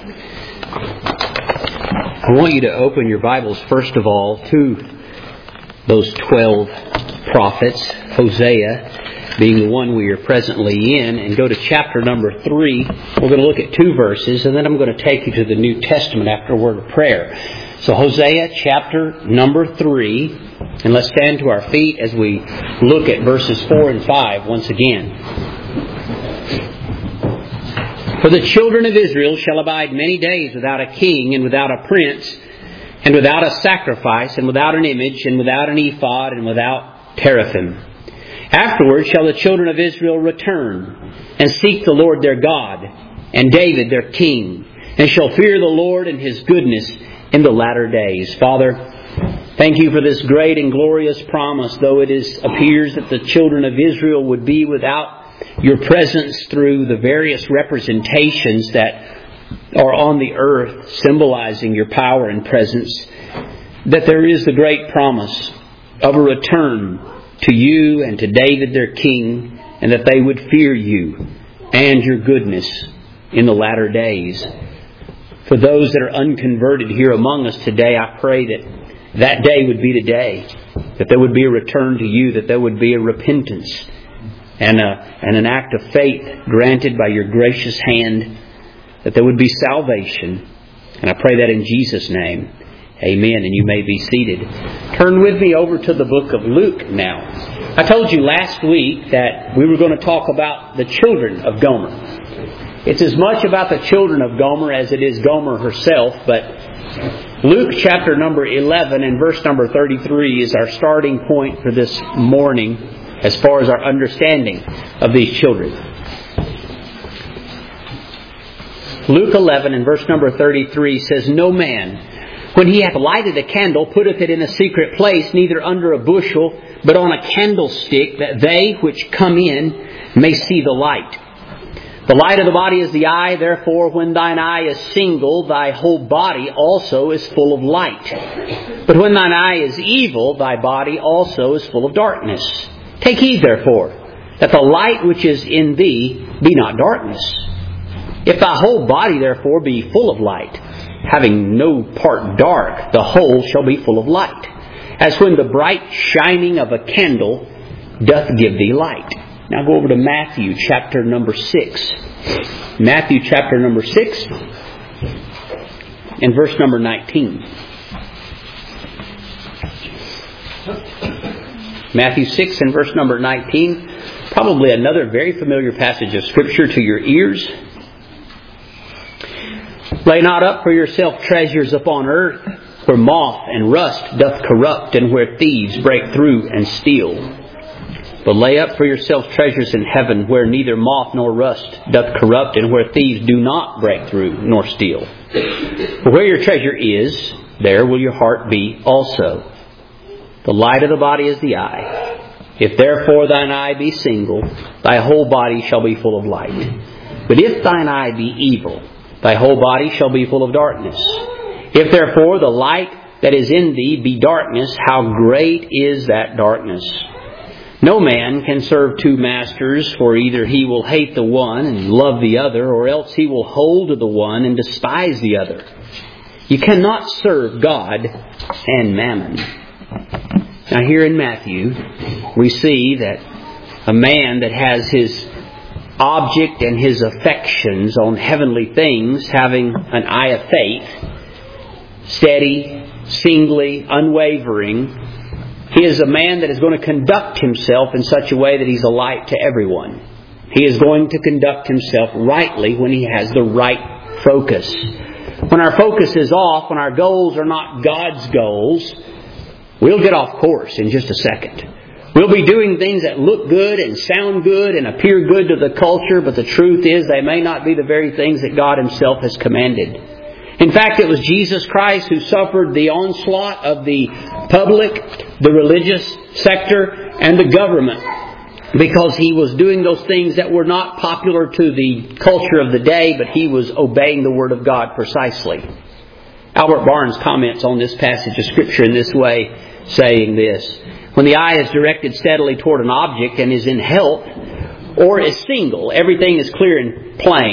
I want you to open your Bibles, first of all, to those 12 prophets, Hosea being the one we are presently in, and go to chapter number 3. We're going to look at 2 verses, and then I'm going to take you to the New Testament after a word of prayer. So Hosea chapter number 3, and let's stand to our feet as we look at verses 4 and 5 once again. For the children of Israel shall abide many days without a king, and without a prince, and without a sacrifice, and without an image, and without an ephod, and without teraphim. Afterward shall the children of Israel return, and seek the Lord their God, and David their king, and shall fear the Lord and His goodness in the latter days. Father, thank You for this great and glorious promise, though it appears that the children of Israel would be without Your presence through the various representations that are on the earth symbolizing Your power and presence, that there is the great promise of a return to You and to David their king, and that they would fear You and Your goodness in the latter days. For those that are unconverted here among us today, I pray that day would be today, that there would be a return to You, that there would be a repentance and an act of faith granted by Your gracious hand, that there would be salvation. And I pray that in Jesus' name. Amen. And you may be seated. Turn with me over to the book of Luke now. I told you last week that we were going to talk about the children of Gomer. It's as much about the children of Gomer as it is Gomer herself, but Luke chapter number 11 and verse number 33 is our starting point for this morning as far as our understanding of these children. Luke 11 and verse number 33 says, No man, when he hath lighted a candle, putteth it in a secret place, neither under a bushel, but on a candlestick, that they which come in may see the light. The light of the body is the eye, therefore when thine eye is single, thy whole body also is full of light. But when thine eye is evil, thy body also is full of darkness. Take heed, therefore, that the light which is in thee be not darkness. If thy whole body, therefore, be full of light, having no part dark, the whole shall be full of light, as when the bright shining of a candle doth give thee light. Now go over to Matthew chapter number 6. Matthew chapter number 6 and verse number 19. Matthew 6 and verse number 19. Probably another very familiar passage of Scripture to your ears. Lay not up for yourself treasures upon earth, where moth and rust doth corrupt, and where thieves break through and steal. But lay up for yourselves treasures in heaven, where neither moth nor rust doth corrupt, and where thieves do not break through nor steal. For where your treasure is, there will your heart be also. The light of the body is the eye. If therefore thine eye be single, thy whole body shall be full of light. But if thine eye be evil, thy whole body shall be full of darkness. If therefore the light that is in thee be darkness, how great is that darkness? No man can serve 2 masters, for either he will hate the one and love the other, or else he will hold to the one and despise the other. You cannot serve God and mammon. Now here in Matthew, we see that a man that has his object and his affections on heavenly things, having an eye of faith, steady, singly, unwavering, he is a man that is going to conduct himself in such a way that he's a light to everyone. He is going to conduct himself rightly when he has the right focus. When our focus is off, when our goals are not God's goals, we'll get off course in just a second. We'll be doing things that look good and sound good and appear good to the culture, but the truth is they may not be the very things that God Himself has commanded. In fact, it was Jesus Christ who suffered the onslaught of the public, the religious sector, and the government, because He was doing those things that were not popular to the culture of the day, but He was obeying the Word of God precisely. Albert Barnes comments on this passage of Scripture in this way, saying this: when the eye is directed steadily toward an object and is in health, or is single, everything is clear and plain.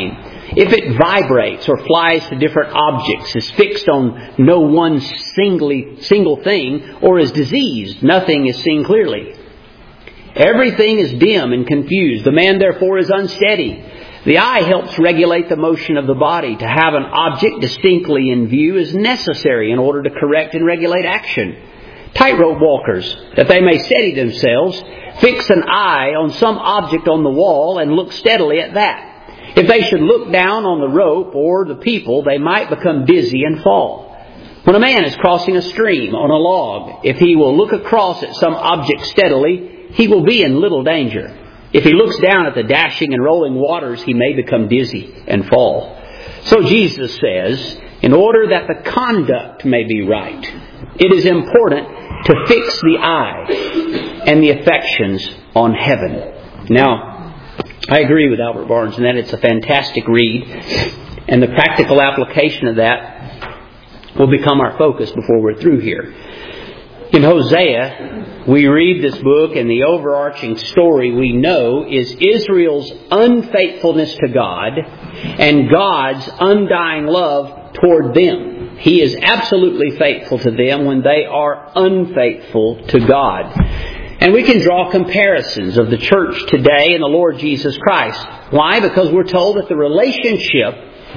If it vibrates or flies to different objects, is fixed on no one single thing, or is diseased, nothing is seen clearly. Everything is dim and confused. The man therefore is unsteady. The eye helps regulate the motion of the body. To have an object distinctly in view is necessary in order to correct and regulate action. Tightrope walkers, that they may steady themselves, fix an eye on some object on the wall and look steadily at that. If they should look down on the rope or the people, they might become dizzy and fall. When a man is crossing a stream on a log, if he will look across at some object steadily, he will be in little danger. If he looks down at the dashing and rolling waters, he may become dizzy and fall. So Jesus says, in order that the conduct may be right, it is important to fix the eye and the affections on heaven. Now, I agree with Albert Barnes in that it's a fantastic read, and the practical application of that will become our focus before we're through here. In Hosea, we read this book, and the overarching story we know is Israel's unfaithfulness to God and God's undying love toward them. He is absolutely faithful to them when they are unfaithful to God. And we can draw comparisons of the church today and the Lord Jesus Christ. Why? Because we're told that the relationship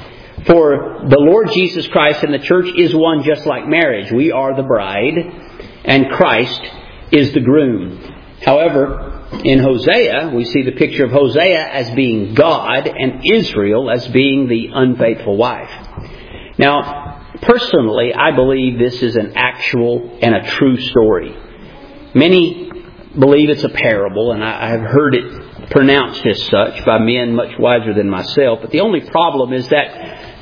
for the Lord Jesus Christ and the church is one just like marriage. We are the bride, and Christ is the groom. However, in Hosea, we see the picture of Hosea as being God and Israel as being the unfaithful wife. Now, personally, I believe this is an actual and a true story. Many believe it's a parable, and I have heard it pronounced as such by men much wiser than myself. But the only problem is that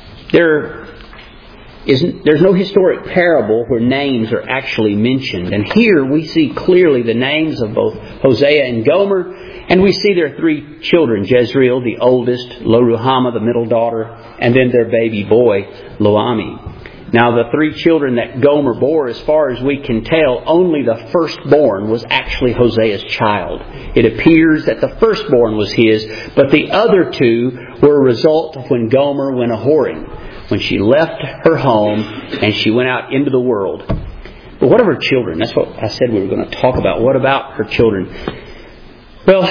there's no historic parable where names are actually mentioned. And here we see clearly the names of both Hosea and Gomer, and we see their three children, Jezreel, the oldest, Lo-Ruhamah, the middle daughter, and then their baby boy, Lo-Ammi. Now, the three children that Gomer bore, as far as we can tell, only the firstborn was actually Hosea's child. It appears that the firstborn was his, but the other two were a result of when Gomer went a-whoring, when she left her home and she went out into the world. But what of her children? That's what I said we were going to talk about. What about her children? Well,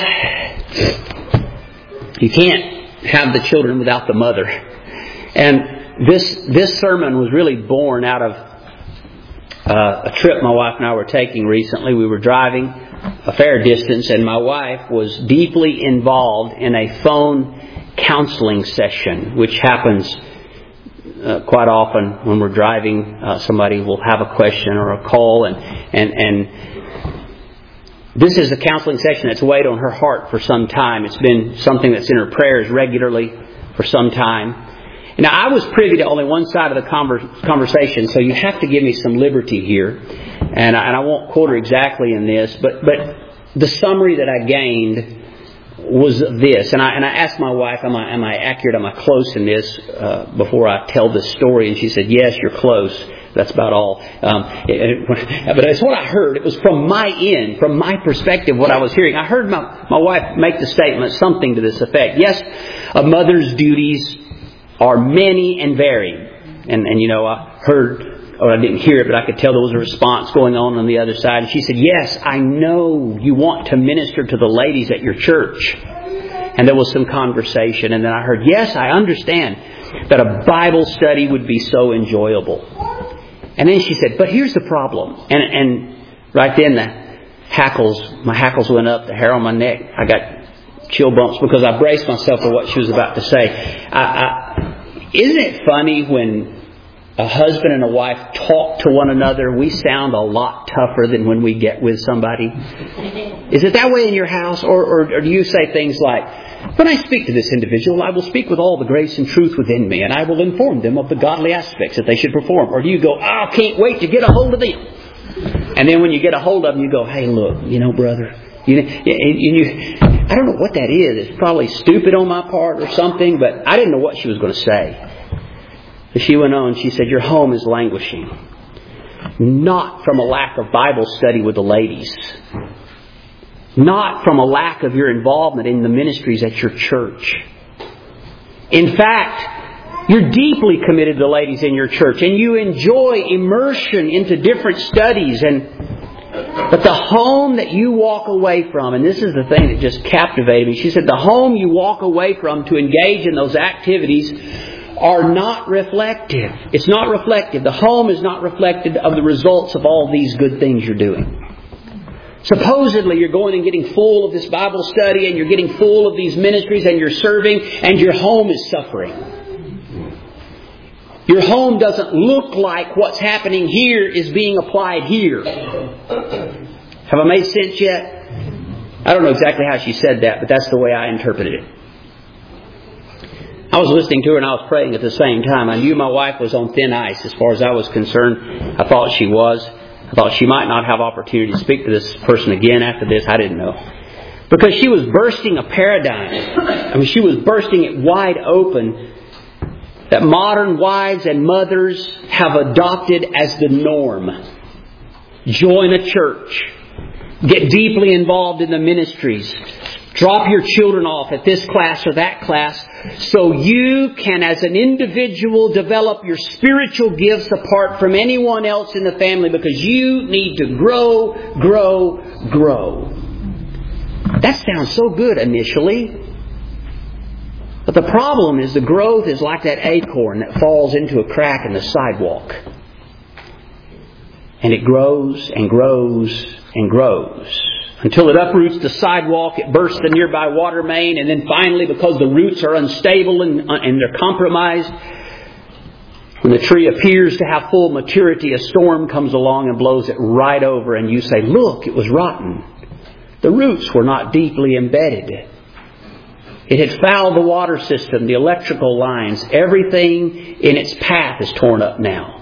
you can't have the children without the mother. And this sermon was really born out of a trip my wife and I were taking recently. We were driving a fair distance, and my wife was deeply involved in a phone counseling session, which happens quite often when we're driving. Somebody will have a question or a call, and this is a counseling session that's weighed on her heart for some time. It's been something that's in her prayers regularly for some time. Now, I was privy to only one side of the conversation, so you have to give me some liberty here. And I won't quote her exactly in this, but the summary that I gained was this. And I asked my wife, am I accurate, am I close in this before I tell this story? And she said, yes, you're close. That's about all. But it's what I heard. It was from my end, from my perspective, what I was hearing. I heard my wife make the statement, something to this effect. Yes, a mother's duties are many and varied. And I heard, or I didn't hear it, but I could tell there was a response going on the other side. And she said, yes, I know you want to minister to the ladies at your church. And there was some conversation. And then I heard, yes, I understand that a Bible study would be so enjoyable. And then she said, but here's the problem. And right then my hackles went up, the hair on my neck. I got chill bumps because I braced myself for what she was about to say. Isn't it funny when a husband and a wife talk to one another, we sound a lot tougher than when we get with somebody? Is it that way in your house? Or do you say things like, when I speak to this individual, I will speak with all the grace and truth within me, and I will inform them of the godly aspects that they should perform? Or do you go, I can't wait to get a hold of them? And then when you get a hold of them, you go, hey, look, brother, I don't know what that is. It's probably stupid on my part or something, but I didn't know what she was going to say. But she went on, she said, your home is languishing. Not from a lack of Bible study with the ladies. Not from a lack of your involvement in the ministries at your church. In fact, you're deeply committed to the ladies in your church and you enjoy immersion into different studies. But the home that you walk away from, and this is the thing that just captivated me. She said the home you walk away from to engage in those activities are not reflective. It's not reflective. The home is not reflective of the results of all these good things you're doing. Supposedly you're going and getting full of this Bible study and you're getting full of these ministries and you're serving and your home is suffering. Your home doesn't look like what's happening here is being applied here. Have I made sense yet? I don't know exactly how she said that, but that's the way I interpreted it. I was listening to her and I was praying at the same time. I knew my wife was on thin ice as far as I was concerned. I thought she was. I thought she might not have opportunity to speak to this person again after this. I didn't know. Because she was bursting a paradigm. I mean, she was bursting it wide open that modern wives and mothers have adopted as the norm. Join a church. Get deeply involved in the ministries. Drop your children off at this class or that class so you can, as an individual, develop your spiritual gifts apart from anyone else in the family because you need to grow, grow, grow. That sounds so good initially. But the problem is the growth is like that acorn that falls into a crack in the sidewalk. And it grows and grows and grows. Until it uproots the sidewalk, it bursts the nearby water main, and then finally, because the roots are unstable and they're compromised, when the tree appears to have full maturity, a storm comes along and blows it right over, and you say, look, it was rotten. The roots were not deeply embedded. It had fouled the water system, the electrical lines. Everything in its path is torn up now.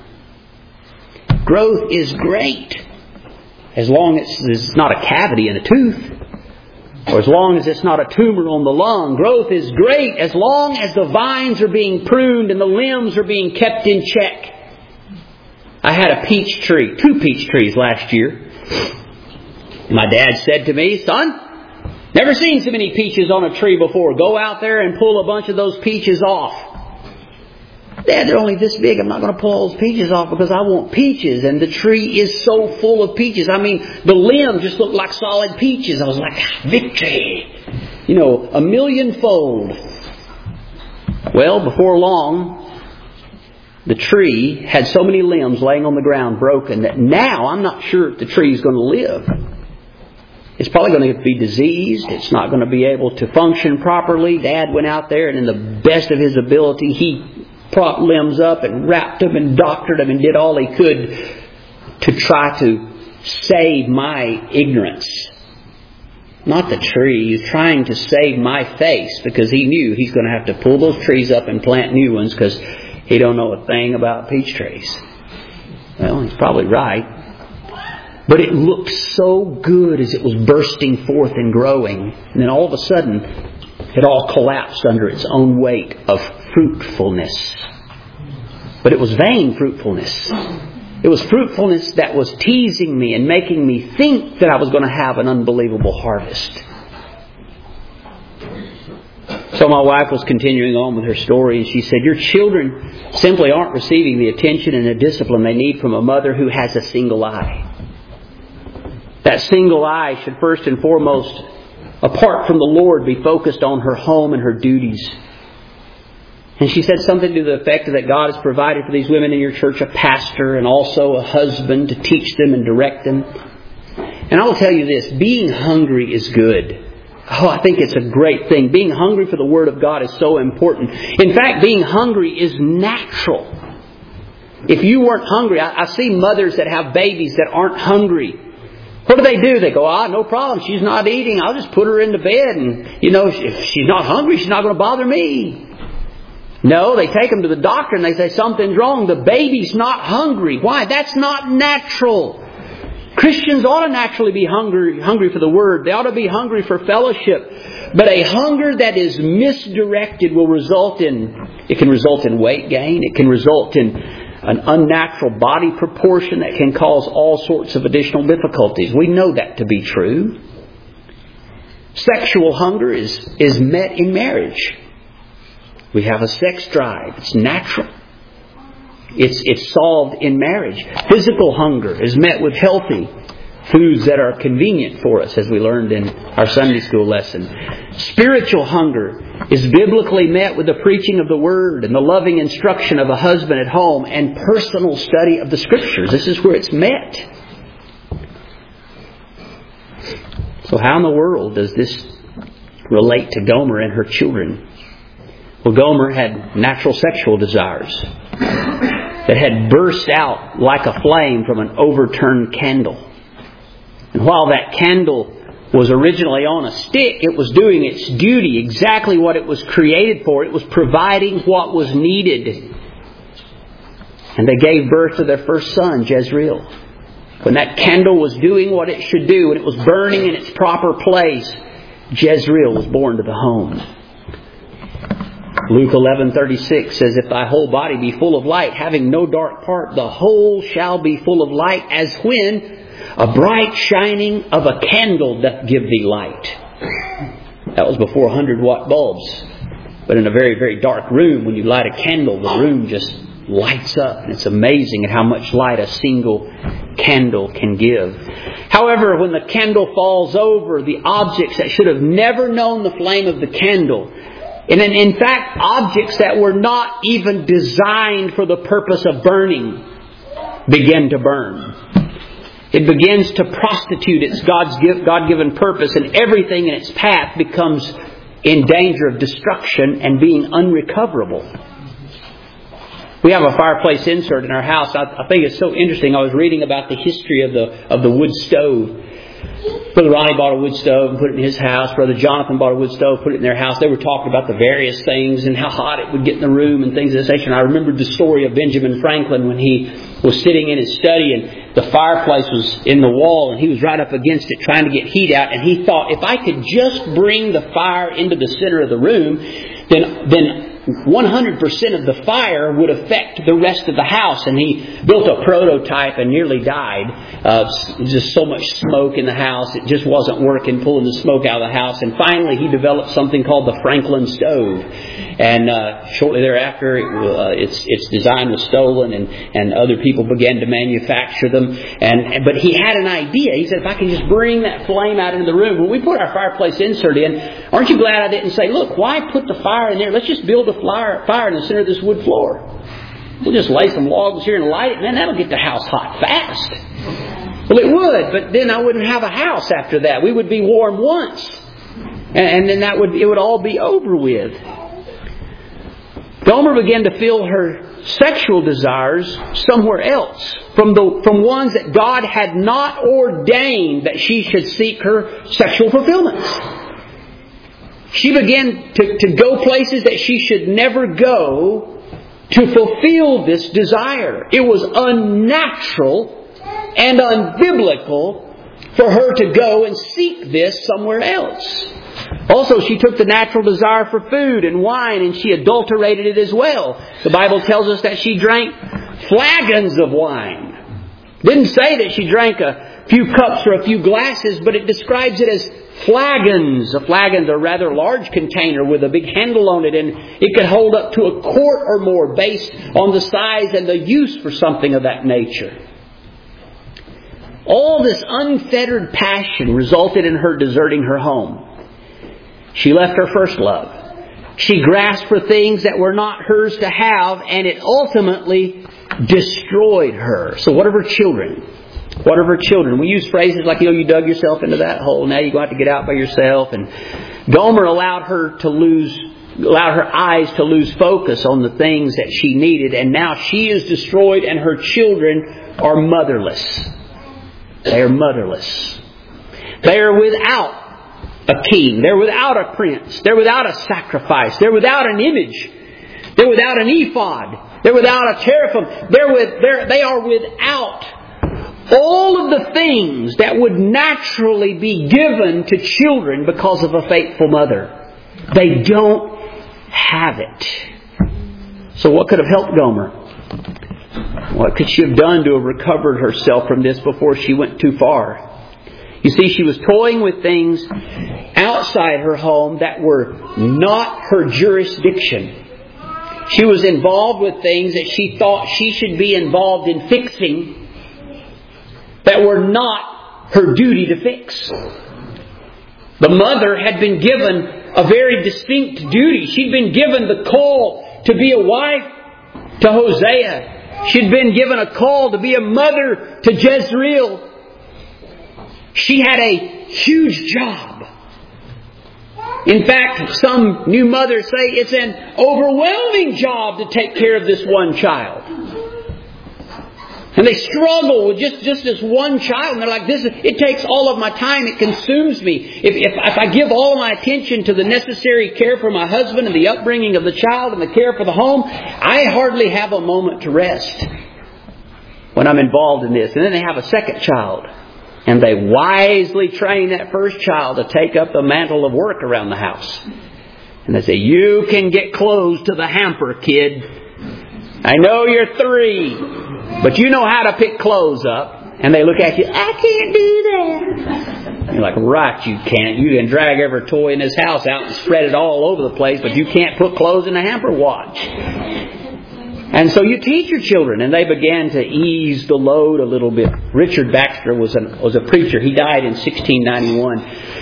Growth is great. As long as there's not a cavity in a tooth, or as long as it's not a tumor on the lung. Growth is great as long as the vines are being pruned and the limbs are being kept in check. I had a peach tree, 2 peach trees last year. My dad said to me, son, never seen so many peaches on a tree before. Go out there and pull a bunch of those peaches off. Dad, they're only this big. I'm not going to pull all those peaches off because I want peaches. And the tree is so full of peaches. I mean, the limbs just look like solid peaches. I was like, victory. You know, 1,000,000-fold. Well, before long, the tree had so many limbs laying on the ground broken that now I'm not sure if the tree is going to live. It's probably going to be diseased. It's not going to be able to function properly. Dad went out there and in the best of his ability, he propped limbs up and wrapped them and doctored them and did all he could to try to save my ignorance. Not the tree. He was trying to save my face because he knew he's going to have to pull those trees up and plant new ones because he don't know a thing about peach trees. Well, he's probably right. But it looked so good as it was bursting forth and growing. And then all of a sudden, it all collapsed under its own weight of fruitfulness. But it was vain fruitfulness. It was fruitfulness that was teasing me and making me think that I was going to have an unbelievable harvest. So my wife was continuing on with her story and she said, your children simply aren't receiving the attention and the discipline they need from a mother who has a single eye. That single eye should first and foremost, apart from the Lord, be focused on her home and her duties. And she said something to the effect that God has provided for these women in your church a pastor and also a husband to teach them and direct them. And I will tell you this, being hungry is good. Oh, I think it's a great thing. Being hungry for the Word of God is so important. In fact, being hungry is natural. If you weren't hungry, I see mothers that have babies that aren't hungry. What do? They go, no problem. She's not eating. I'll just put her into bed. And, if she's not hungry, she's not going to bother me. No, they take them to the doctor and they say something's wrong. The baby's not hungry. Why? That's not natural. Christians ought to naturally be hungry for the Word. They ought to be hungry for fellowship. But a hunger that is misdirected will result in weight gain. It can result in an unnatural body proportion that can cause all sorts of additional difficulties. We know that to be true. Sexual hunger is met in marriage. We have a sex drive. It's natural. It's solved in marriage. Physical hunger is met with healthy foods that are convenient for us, as we learned in our Sunday school lesson. Spiritual hunger is biblically met with the preaching of the Word and the loving instruction of a husband at home and personal study of the Scriptures. This is where it's met. So how in the world does this relate to Gomer and her children? Well, Gomer had natural sexual desires that had burst out like a flame from an overturned candle. And while that candle was originally on a stick, it was doing its duty, exactly what it was created for. It was providing what was needed. And they gave birth to their first son, Jezreel. When that candle was doing what it should do, and it was burning in its proper place, Jezreel was born to the home. Luke 11:36 says, "If thy whole body be full of light, having no dark part, the whole shall be full of light, as when a bright shining of a candle doth give thee light." That was before 100-watt bulbs. But in a very, very dark room, when you light a candle, the room just lights up. And it's amazing at how much light a single candle can give. However, when the candle falls over, the objects that should have never known the flame of the candle, and in fact, objects that were not even designed for the purpose of burning, begin to burn. It begins to prostitute its God-given purpose, and everything in its path becomes in danger of destruction and being unrecoverable. We have a fireplace insert in our house. I think it's so interesting. I was reading about the history of the wood stove. Brother Ronnie bought a wood stove and put it in his house. Brother Jonathan bought a wood stove, put it in their house. They were talking about the various things and how hot it would get in the room and things of this nature. And I remembered the story of Benjamin Franklin when he was sitting in his study and the fireplace was in the wall and he was right up against it trying to get heat out. And he thought, if I could just bring the fire into the center of the room, then 100% of the fire would affect the rest of the house. And he built a prototype and nearly died. Just so much smoke in the house. It just wasn't working, pulling the smoke out of the house. And finally he developed something called the Franklin stove. And shortly thereafter, its design was stolen and other people began to manufacture them. But he had an idea. He said, if I can just bring that flame out into the room. When we put our fireplace insert in, aren't you glad I didn't say, look, why put the fire in there? Let's just build a fire in the center of this wood floor. We'll just lay some logs here and light it. Man, that'll get the house hot fast. Well, it would, but then I wouldn't have a house after that. We would be warm once. And then it would all be over with. Gomer began to feel her sexual desires somewhere else, from ones that God had not ordained that she should seek her sexual fulfillments. She began to go places that she should never go to fulfill this desire. It was unnatural and unbiblical for her to go and seek this somewhere else. Also, she took the natural desire for food and wine and she adulterated it as well. The Bible tells us that she drank flagons of wine. Didn't say that she drank a few cups or a few glasses, but it describes it as flagons. A flagon's a rather large container with a big handle on it, and it could hold up to a quart or more based on the size and the use for something of that nature. All this unfettered passion resulted in her deserting her home. She left her first love. She grasped for things that were not hers to have, and it ultimately destroyed her. So what of her children? What of her children? We use phrases like, you dug yourself into that hole. Now you're going to have to get out by yourself. And Gomer allowed her eyes to lose focus on the things that she needed. And now she is destroyed and her children are motherless. They are motherless. They are without a king. They're without a prince. They're without a sacrifice. They're without an image. They're without an ephod. They're without a teraphim. They are without all of the things that would naturally be given to children because of a faithful mother. They don't have it. So what could have helped Gomer? What could she have done to have recovered herself from this before she went too far? You see, she was toying with things outside her home that were not her jurisdiction. She was involved with things that she thought she should be involved in fixing that were not her duty to fix. The mother had been given a very distinct duty. She'd been given the call to be a wife to Hosea. She'd been given a call to be a mother to Jezreel. She had a huge job. In fact, some new mothers say it's an overwhelming job to take care of this one child. And they struggle with just this one child. And they're like, it takes all of my time. It consumes me. If I give all of my attention to the necessary care for my husband and the upbringing of the child and the care for the home, I hardly have a moment to rest when I'm involved in this. And then they have a second child. And they wisely train that first child to take up the mantle of work around the house. And they say, you can get clothes to the hamper, kid. I know you're 3, but you know how to pick clothes up. And they look at you, I can't do that. You're like, right, you can't. You can drag every toy in this house out and spread it all over the place, but you can't put clothes in a hamper. Watch. And so you teach your children, and they began to ease the load a little bit. Richard Baxter was a preacher. He died in 1691.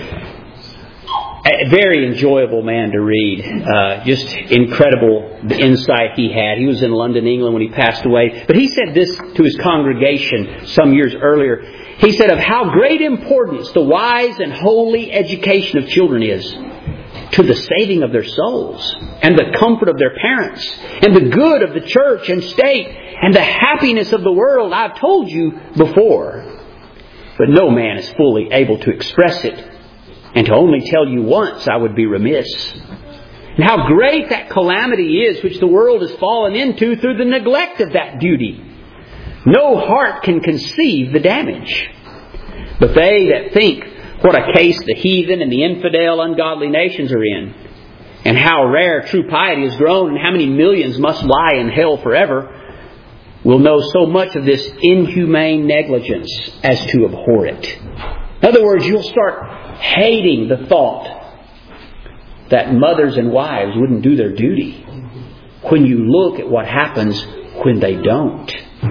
A very enjoyable man to read. Just incredible the insight he had. He was in London, England when he passed away. But he said this to his congregation some years earlier. He said of how great importance the wise and holy education of children is to the saving of their souls and the comfort of their parents and the good of the church and state and the happiness of the world. I've told you before, but no man is fully able to express it. And to only tell you once, I would be remiss. And how great that calamity is which the world has fallen into through the neglect of that duty. No heart can conceive the damage. But they that think what a case the heathen and the infidel, ungodly nations are in, and how rare true piety has grown, and how many millions must lie in hell forever, will know so much of this inhumane negligence as to abhor it. In other words, you'll start hating the thought that mothers and wives wouldn't do their duty when you look at what happens when they don't.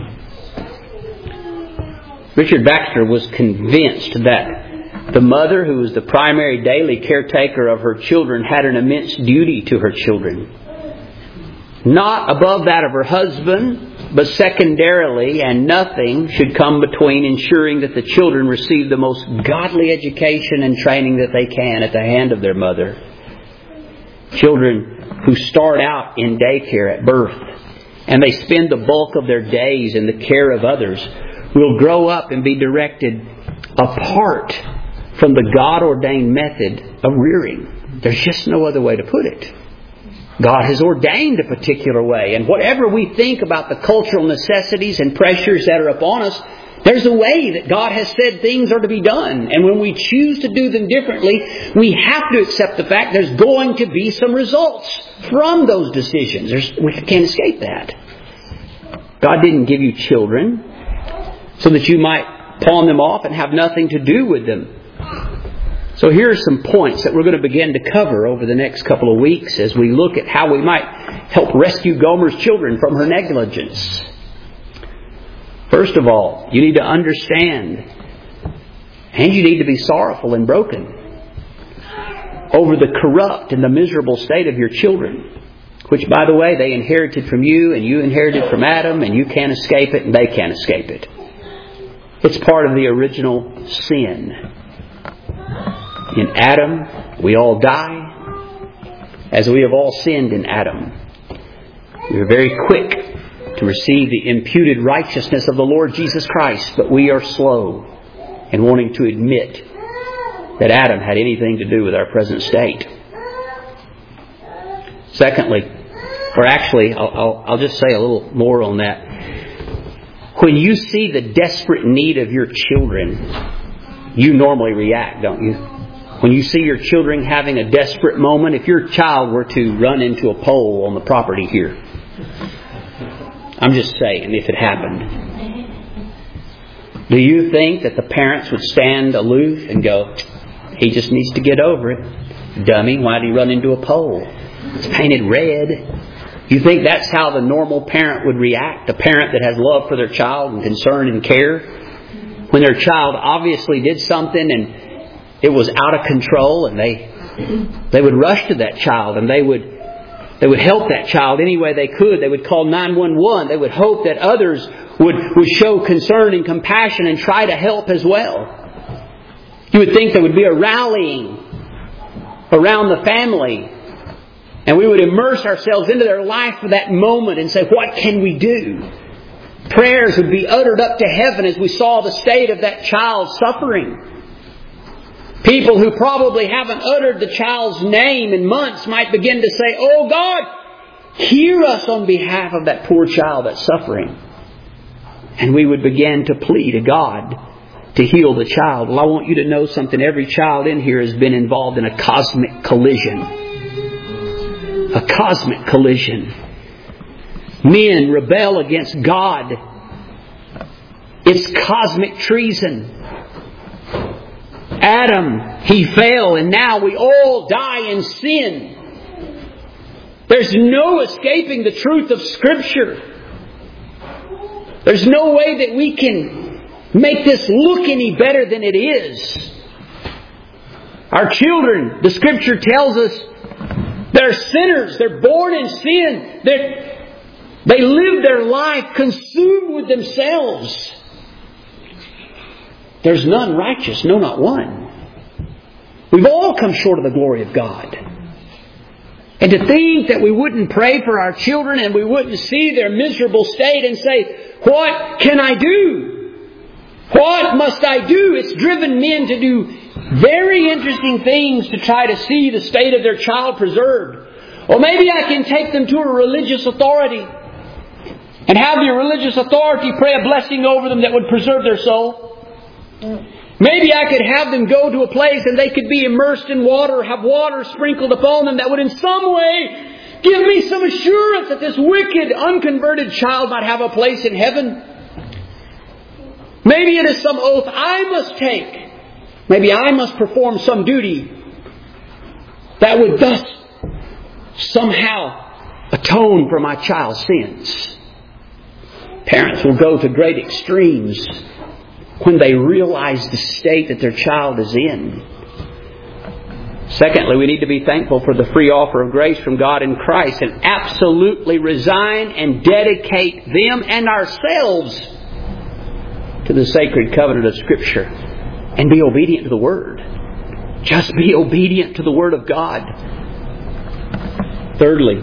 Richard Baxter was convinced that the mother, who was the primary daily caretaker of her children, had an immense duty to her children. Not above that of her husband, but secondarily, and nothing should come between ensuring that the children receive the most godly education and training that they can at the hand of their mother. Children who start out in daycare at birth and they spend the bulk of their days in the care of others will grow up and be directed apart from the God-ordained method of rearing. There's just no other way to put it. God has ordained a particular way. And whatever we think about the cultural necessities and pressures that are upon us, there's a way that God has said things are to be done. And when we choose to do them differently, we have to accept the fact there's going to be some results from those decisions. We can't escape that. God didn't give you children so that you might pawn them off and have nothing to do with them. So here are some points that we're going to begin to cover over the next couple of weeks as we look at how we might help rescue Gomer's children from her negligence. First of all, you need to understand and you need to be sorrowful and broken over the corrupt and the miserable state of your children, which, by the way, they inherited from you and you inherited from Adam, and you can't escape it and they can't escape it. It's part of the original sin. In Adam, we all die, as we have all sinned in Adam. We are very quick to receive the imputed righteousness of the Lord Jesus Christ, but we are slow in wanting to admit that Adam had anything to do with our present state. Secondly, or actually, I'll just say a little more on that. When you see the desperate need of your children, you normally react, don't you? When you see your children having a desperate moment, if your child were to run into a pole on the property here, I'm just saying, if it happened, do you think that the parents would stand aloof and go, he just needs to get over it? Dummy, why'd he run into a pole? It's painted red. You think that's how the normal parent would react? A parent that has love for their child and concern and care? When their child obviously did something and it was out of control, and they would rush to that child and they would help that child any way they could. They would call 911. They would hope that others would show concern and compassion and try to help as well. You would think there would be a rallying around the family, and we would immerse ourselves into their life for that moment and say, what can we do? Prayers would be uttered up to heaven as we saw the state of that child suffering. People who probably haven't uttered the child's name in months might begin to say, oh God, hear us on behalf of that poor child that's suffering. And we would begin to plead to God to heal the child. Well, I want you to know something. Every child in here has been involved in a cosmic collision. A cosmic collision. Men rebel against God. It's cosmic treason. Adam, he fell, and now we all die in sin. There's no escaping the truth of Scripture. There's no way that we can make this look any better than it is. Our children, the Scripture tells us, they're sinners. They're born in sin. They live their life consumed with themselves. There's none righteous, no, not one. We've all come short of the glory of God. And to think that we wouldn't pray for our children and we wouldn't see their miserable state and say, what can I do? What must I do? It's driven men to do very interesting things to try to see the state of their child preserved. Or maybe I can take them to a religious authority and have the religious authority pray a blessing over them that would preserve their soul. Maybe I could have them go to a place and they could be immersed in water, have water sprinkled upon them that would in some way give me some assurance that this wicked, unconverted child might have a place in heaven. Maybe it is some oath I must take. Maybe I must perform some duty that would thus somehow atone for my child's sins. Parents will go to great extremes when they realize the state that their child is in. Secondly, we need to be thankful for the free offer of grace from God in Christ and absolutely resign and dedicate them and ourselves to the sacred covenant of Scripture and be obedient to the Word. Just be obedient to the Word of God. Thirdly,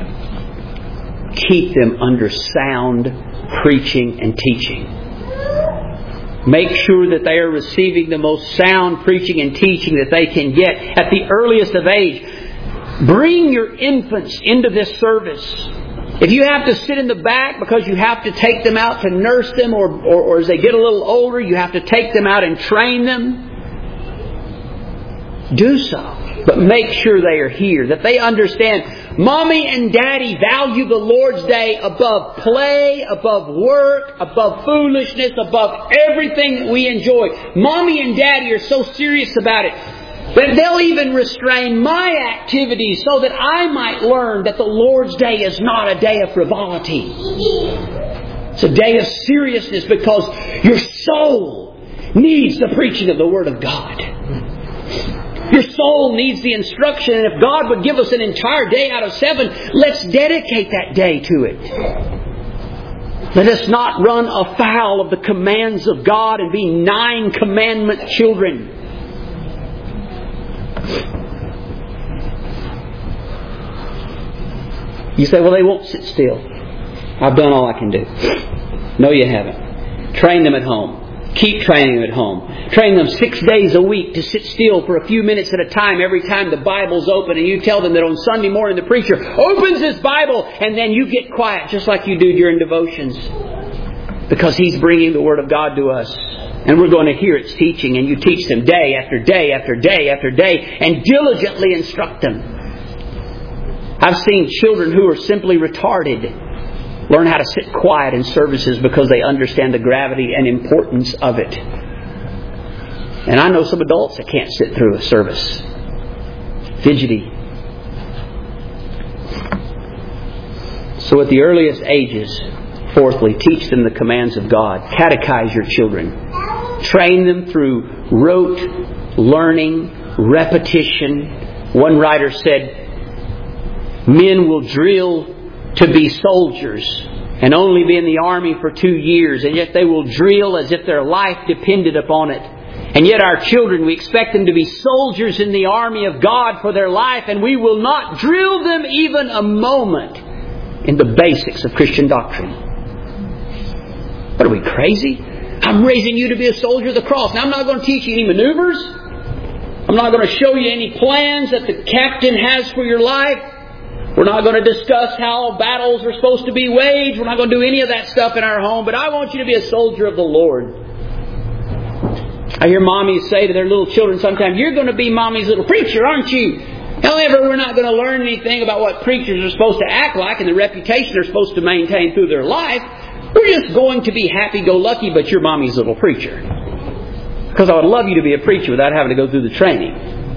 keep them under sound preaching and teaching. Make sure that they are receiving the most sound preaching and teaching that they can get at the earliest of age. Bring your infants into this service. If you have to sit in the back because you have to take them out to nurse them, or as they get a little older, you have to take them out and train them, do so. But make sure they are here, that they understand Mommy and Daddy value the Lord's Day above play, above work, above foolishness, above everything that we enjoy. Mommy and Daddy are so serious about it that they'll even restrain my activities so that I might learn that the Lord's Day is not a day of frivolity. It's a day of seriousness because your soul needs the preaching of the Word of God. Your soul needs the instruction, and if God would give us an entire day out of 7, let's dedicate that day to it. Let us not run afoul of the commands of God and be 9 commandment children. You say, well, they won't sit still. I've done all I can do. No, you haven't. Train them at home. Keep training them at home. Train them 6 days a week to sit still for a few minutes at a time every time the Bible's open, and you tell them that on Sunday morning the preacher opens his Bible and then you get quiet just like you do during devotions, because he's bringing the Word of God to us and we're going to hear its teaching, and you teach them day after day after day after day and diligently instruct them. I've seen children who are simply retarded learn how to sit quiet in services because they understand the gravity and importance of it. And I know some adults that can't sit through a service. Fidgety. So at the earliest ages, fourthly, teach them the commands of God. Catechize your children. Train them through rote learning, repetition. One writer said, men will drill to be soldiers and only be in the army for 2 years, and yet they will drill as if their life depended upon it. And yet our children, we expect them to be soldiers in the army of God for their life, and we will not drill them even a moment in the basics of Christian doctrine. What are we, crazy? I'm raising you to be a soldier of the cross. Now I'm not going to teach you any maneuvers. I'm not going to show you any plans that the captain has for your life. We're not going to discuss how battles are supposed to be waged. We're not going to do any of that stuff in our home. But I want you to be a soldier of the Lord. I hear mommies say to their little children sometimes, you're going to be mommy's little preacher, aren't you? However, we're not going to learn anything about what preachers are supposed to act like and the reputation they're supposed to maintain through their life. We're just going to be happy-go-lucky, but you're mommy's little preacher. Because I would love you to be a preacher without having to go through the training.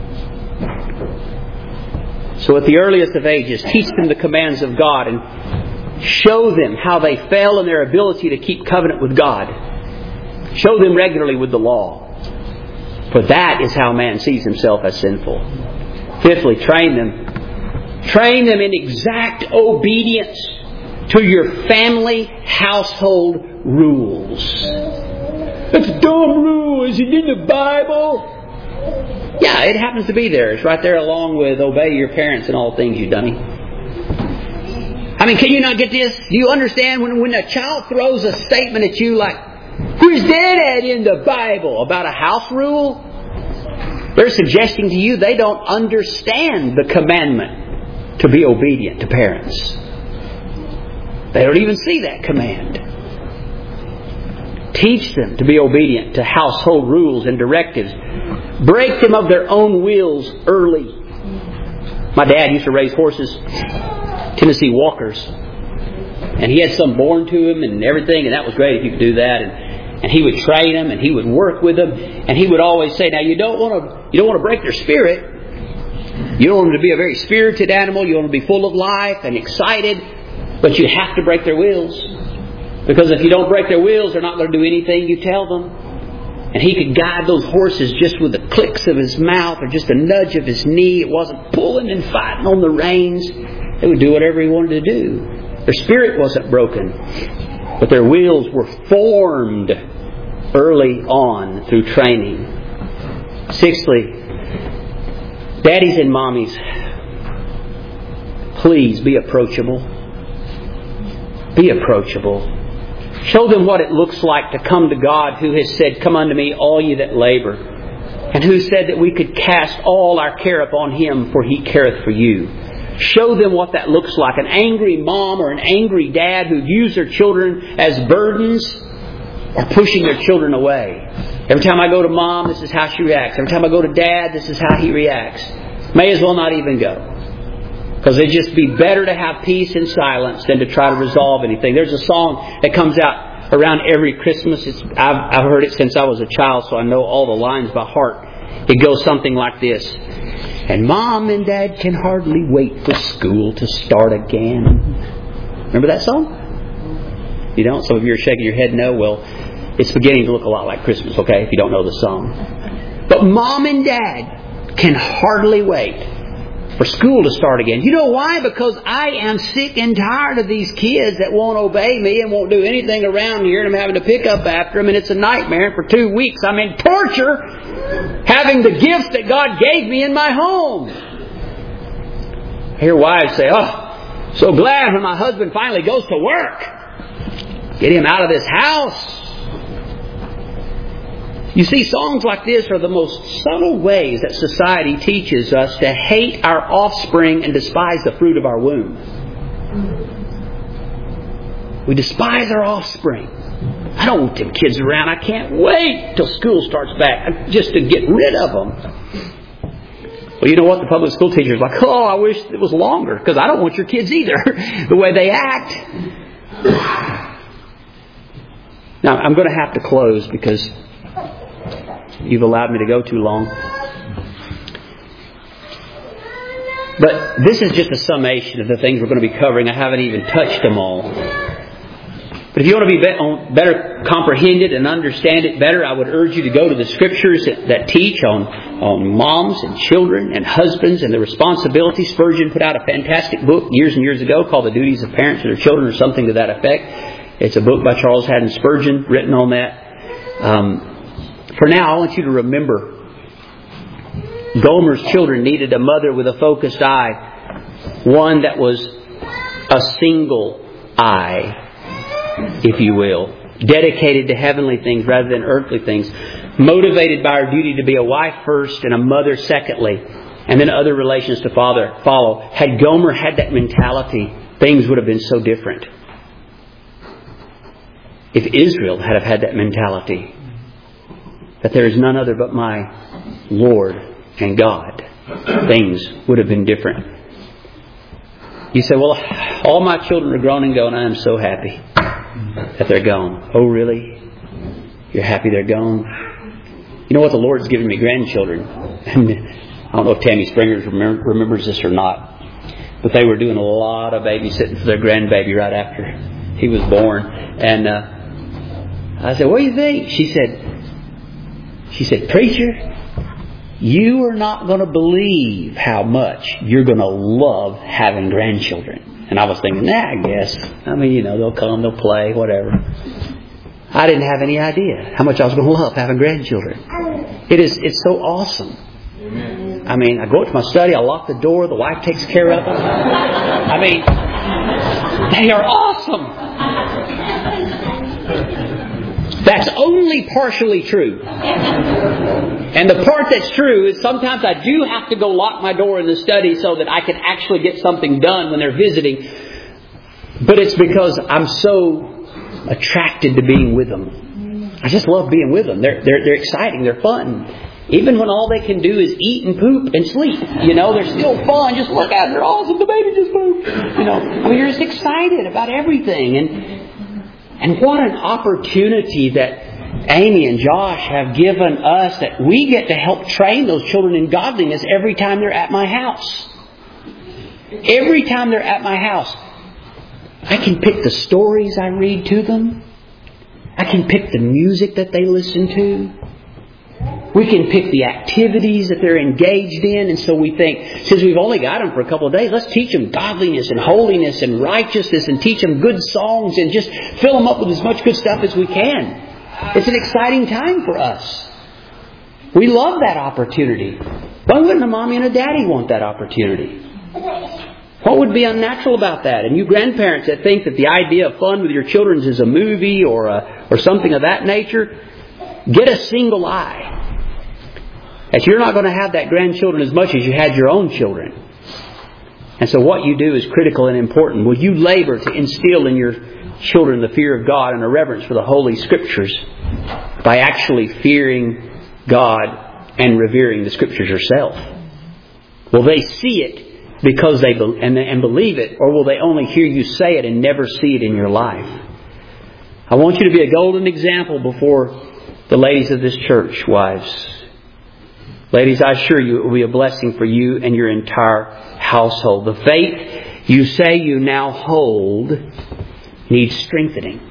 So at the earliest of ages, teach them the commands of God and show them how they fail in their ability to keep covenant with God. Show them regularly with the law. For that is how man sees himself as sinful. Fifthly, train them. Train them in exact obedience to your family household rules. That's a dumb rule. Is it in the Bible? Yeah, it happens to be there. It's right there along with obey your parents in all things, you dummy. I mean, can you not get this? Do you understand when a child throws a statement at you like, where's that at in the Bible? About a house rule? They're suggesting to you they don't understand the commandment to be obedient to parents. They don't even see that command. Teach them to be obedient to household rules and directives. Break them of their own wills early. My dad used to raise horses, Tennessee Walkers. And he had some born to him and everything, and that was great if you could do that. And he would train them and he would work with them. And he would always say, now you don't want to break their spirit. You don't want them to be a very spirited animal. You want them to be full of life and excited. But you have to break their wills. Because if you don't break their wills, they're not going to do anything you tell them. And he could guide those horses just with the clicks of his mouth or just a nudge of his knee. It wasn't pulling and fighting on the reins. They would do whatever he wanted to do. Their spirit wasn't broken. But their wills were formed early on through training. Sixthly, daddies and mommies, please be approachable. Be approachable. Show them what it looks like to come to God, who has said, come unto me, all ye that labor. And who said that we could cast all our care upon Him, for He careth for you. Show them what that looks like. An angry mom or an angry dad who views their children as burdens or pushing their children away. Every time I go to mom, this is how she reacts. Every time I go to dad, this is how he reacts. May as well not even go. Because it'd just be better to have peace and silence than to try to resolve anything. There's a song that comes out around every Christmas. I've heard it since I was a child, so I know all the lines by heart. It goes something like this. And Mom and Dad can hardly wait for school to start again. Remember that song? You don't? Some of you are shaking your head no. Well, it's beginning to look a lot like Christmas, okay, if you don't know the song. But Mom and Dad can hardly wait for school to start again. You know why? Because I am sick and tired of these kids that won't obey me and won't do anything around here, and I'm having to pick up after them, and it's a nightmare. And for 2 weeks I'm in torture having the gifts that God gave me in my home. I hear wives say, oh, so glad when my husband finally goes to work. Get him out of this house. You see, songs like this are the most subtle ways that society teaches us to hate our offspring and despise the fruit of our womb. We despise our offspring. I don't want them kids around. I can't wait till school starts back just to get rid of them. Well, you know what? The public school teacher is like, oh, I wish it was longer, because I don't want your kids either, the way they act. Now, I'm going to have to close because you've allowed me to go too long. But this is just a summation of the things we're going to be covering. I haven't even touched them all. But if you want to be better comprehended and understand it better, I would urge you to go to the Scriptures that teach on moms and children and husbands and the responsibility. Spurgeon put out a fantastic book years and years ago called The Duties of Parents to Their Children, or something to that effect. It's a book by Charles Haddon Spurgeon written on that. For now, I want you to remember Gomer's children needed a mother with a focused eye. One that was a single eye, if you will. Dedicated to heavenly things rather than earthly things. Motivated by her duty to be a wife first and a mother secondly. And then other relations to follow. Had Gomer had that mentality, things would have been so different. If Israel had that mentality, that there is none other but my Lord and God, things would have been different. You say, well, all my children are grown and gone. I am so happy that they're gone. Oh, really? You're happy they're gone? You know what? The Lord's given me grandchildren. I don't know if Tammy Springer remembers this or not. But they were doing a lot of babysitting for their grandbaby right after he was born. And I said, what do you think? She said, preacher, you are not going to believe how much you're going to love having grandchildren. And I was thinking, I guess. I mean, they'll come, they'll play, whatever. I didn't have any idea how much I was going to love having grandchildren. It's so awesome. Amen. I mean, I go up to my study, I lock the door, the wife takes care of them. I mean, they are awesome. That's only partially true. And the part that's true is sometimes I do have to go lock my door in the study so that I can actually get something done when they're visiting. But it's because I'm so attracted to being with them. I just love being with them. They're exciting. They're fun. Even when all they can do is eat and poop and sleep. They're still fun. Just look at them. They're awesome. The baby just pooped. I mean, you're just excited about everything. And what an opportunity that Amy and Josh have given us, that we get to help train those children in godliness every time they're at my house. Every time they're at my house, I can pick the stories I read to them. I can pick the music that they listen to. We can pick the activities that they're engaged in. And so we think, since we've only got them for a couple of days, let's teach them godliness and holiness and righteousness and teach them good songs and just fill them up with as much good stuff as we can. It's an exciting time for us. We love that opportunity. Why wouldn't a mommy and a daddy want that opportunity? What would be unnatural about that? And you grandparents that think that the idea of fun with your children is a movie or something of that nature, get a single eye. That you're not going to have that grandchildren as much as you had your own children. And so what you do is critical and important. Will you labor to instill in your children the fear of God and a reverence for the Holy Scriptures by actually fearing God and revering the Scriptures yourself? Will they see it because they believe it, or will they only hear you say it and never see it in your life? I want you to be a golden example before the ladies of this church, wives. Ladies, I assure you it will be a blessing for you and your entire household. The faith you say you now hold needs strengthening.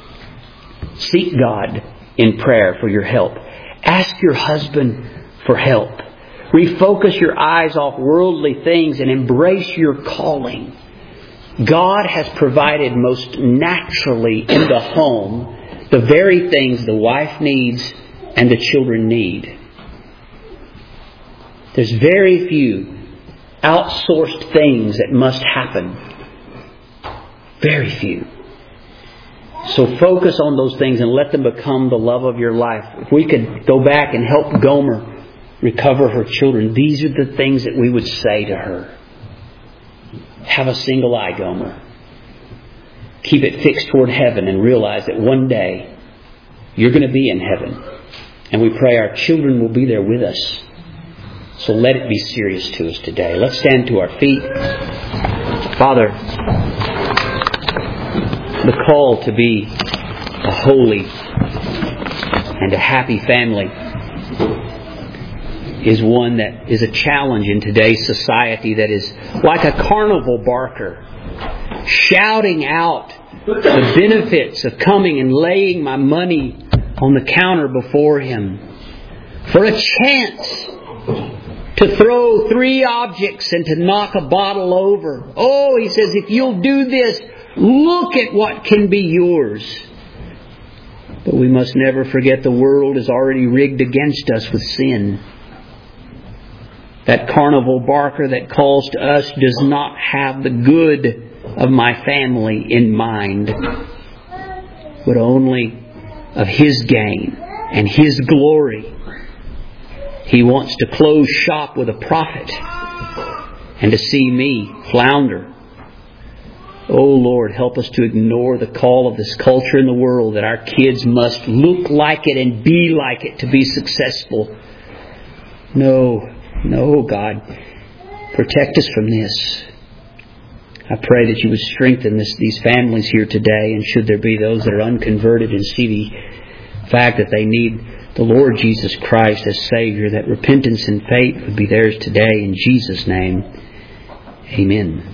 Seek God in prayer for your help. Ask your husband for help. Refocus your eyes off worldly things and embrace your calling. God has provided most naturally in the home the very things the wife needs and the children need. There's very few outsourced things that must happen. Very few. So focus on those things and let them become the love of your life. If we could go back and help Gomer recover her children, these are the things that we would say to her. Have a single eye, Gomer. Keep it fixed toward heaven and realize that one day you're going to be in heaven. And we pray our children will be there with us. So let it be serious to us today. Let's stand to our feet. Father, the call to be a holy and a happy family is one that is a challenge in today's society, that is like a carnival barker, shouting out the benefits of coming and laying my money on the counter before him for a chance to throw 3 objects and to knock a bottle over. Oh, he says, if you'll do this, look at what can be yours. But we must never forget the world is already rigged against us with sin. That carnival barker that calls to us does not have the good of my family in mind, but only of his gain and his glory. He wants to close shop with a profit and to see me flounder. Oh Lord, help us to ignore the call of this culture in the world that our kids must look like it and be like it to be successful. No, God, protect us from this. I pray that you would strengthen these families here today, and should there be those that are unconverted and see the fact that they need the Lord Jesus Christ as Savior, that repentance and faith would be theirs today. In Jesus' name, amen.